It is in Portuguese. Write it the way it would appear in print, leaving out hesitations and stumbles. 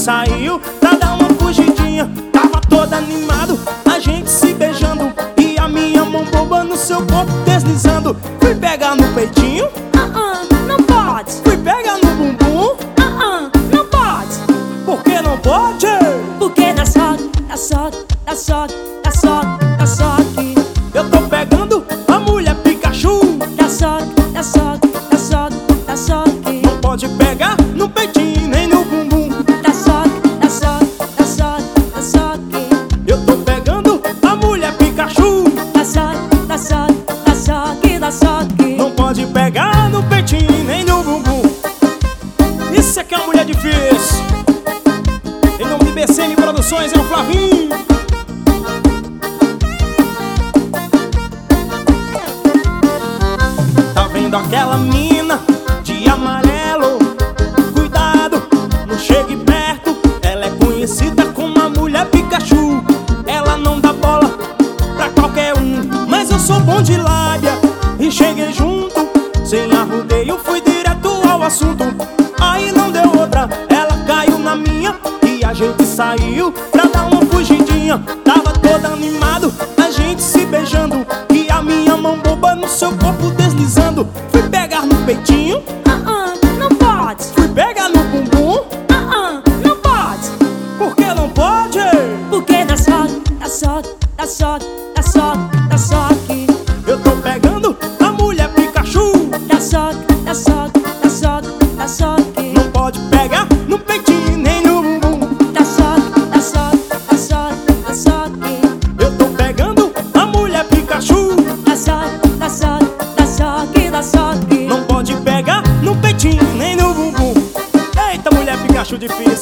saiu pra dar uma fugidinha. Tava todo animado, a gente se beijando, e a minha mão boba no seu corpo deslizando. Fui pegar no peitinho, não pode. fui pegar no bumbum, Não pode. por que não pode? Porque dá soque, dá soque, dá soque, dá soque, dá soque. Eu tô pegando a mulher Pikachu. Dá soque, dá soque, dá soque, dá soque. Não pode pegar no peitinho nem no bumbum. Dá soque, dá soque, dá soque, dá soque. Eu tô pegando a mulher Pikachu. Dá soque, dá soque, dá soque, dá soque. Não pode pegar no peitinho nem no bumbum. Isso é que é uma mulher difícil. Em nome de BCM Produções, é o Flavinho. Tá vendo aquela mina de amarelo? Cuidado, não chegue perto. Ela é conhecida como a mulher Pikachu. Ela não dá bola pra qualquer um, mas eu sou bom de lábia e cheguei junto. Sem arrudeio, fui direto ao assunto. Aí não deu outra, ela caiu na minha, e a gente saiu pra dar uma fugidinha. Tava todo animado, a gente se beijando, e a minha mão boba no seu corpo deslizando. Fui pegar no peitinho, Não pode. fui pegar no bumbum, Não pode. por que não pode? Porque dá soque, dá soque, dá soque, dá soque, dá soque. Eu tô pegando a mulher Pikachu. Dá soque, dá soque, dá soque, dá soque. Não pode pegar no peitinho nem no bumbum. Dá soque, dá soque, dá soque, dá soque. Eu tô pegando a mulher Pikachu. Dá soque, dá soque, dá soque, dá soque. Não pode pegar no peitinho nem no bumbum. Eita, mulher Pikachu difícil.